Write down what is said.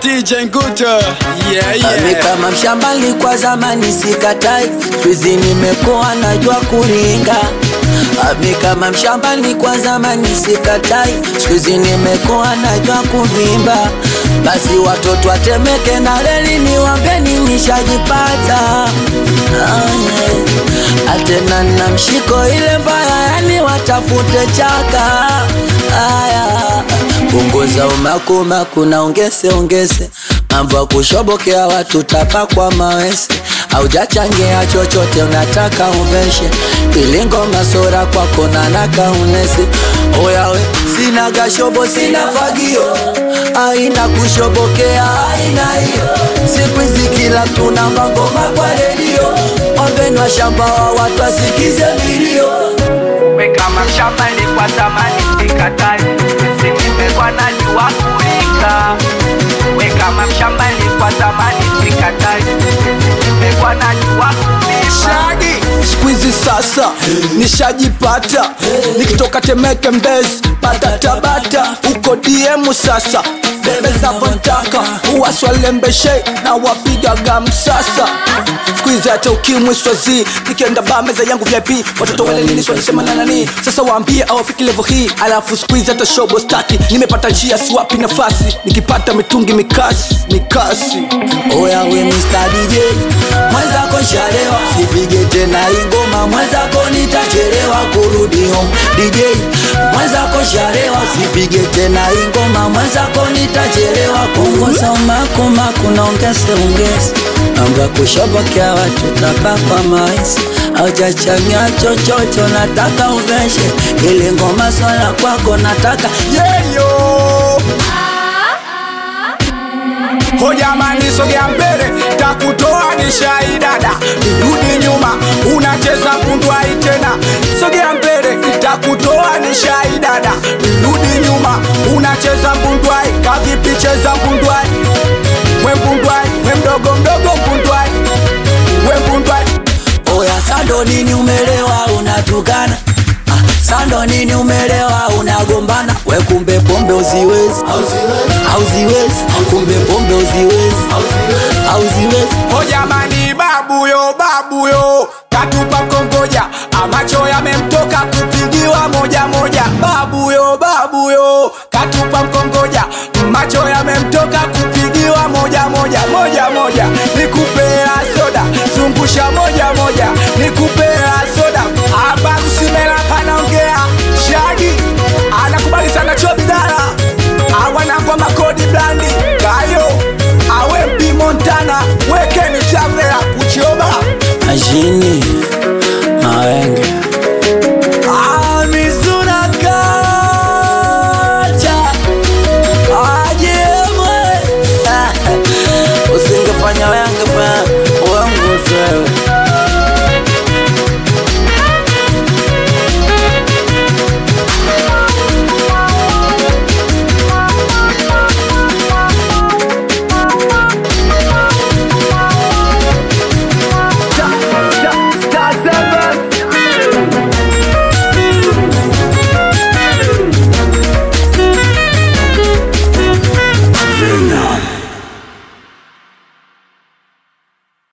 DJ Nguto. Ami kama mshambali kwa zamani sikatai, squeeze nimekuwa najua kuringa. Ami kama mshambali kwa zamani sikatai, squeeze nimekuwa najua kuvimba. Basi watoto watemeke na reli niwambeni nishajipata. Atena na mshiko ile mbaya yani watafute chaka. Punguza umaku na ongeze mambo kushobokea watu tapa kwa mawese. Haujachangia chochote unataka uveshe, ili ngoma sora kwako na naka unese. Oyawe sina gashobo sina fagio, aina kushobokea aina hiyo. Siku hizi kila mtu na ngoma kwa redio, ombeni wa shamba wa watu wasikize milio. We kama mshamba ni kwa zamani sikatai, nimekuwa najua kuringa. We kama mshamba ni kwa zamani sikatai, nimekuwa najua kuringa. Shagi squeeze sasa nishajipata, nikitoka Temeke Mbezi pata Tabata, uko DM sasa bebe za vontaka uwaswalembeshe na wapiga gamsasa. Squeeze hata ukimwi swazi, nikienda ba meza yangu VIP watoto wale nini swanisema na nani. Sasa waambie awafiki level hii, alafu squeeze hata shobo staki. Nimepata njia swapi nafasi, nikipata mitungi mikasi. Oya we Mr. DJ, mwenzako shalewa, sipige tena ingoma, mwenzako nitachelewa kurudi home. DJ, mwenzako shalewa, sipige tena ingoma, mwenzako nitachelewa. Punguza umaku na ongeze mambo kushobokea watu tapa kwa maisi. Haujachangia chochote nataka uveshe, ili ngoma swala kwako nataka Yeyo ho jamani sogea mbele, takutoa ni shahidada. Rudi nyuma, unacheza mbundwai tena. Sogea mbele, takutoa ni shahidada. Rudi nyuma, unacheza mbundwai. Kavipi cheza mbundwai? We mbundwai, we mdogo mbundwai. We mbundwai. Oya sando nini umelewa unatukana, sando nini umelewa unagombana. We kumbe pombe uziwezi, kumbe pombe uziwezi. Ho jamani babu yo katupa kongoja, amacho yamemtoka kupigiwa moja. Babu yo katupa mkongoja, macho yamemtoka kupigiwa moja. Nikupea soda zungusha moja, nikupea soda. Hapa usimela panaongea Shagi anakubali sana chobidara, awana kwa makodi blandi kayo awe mpi Montana, weke ni chavela kuchioba Ajini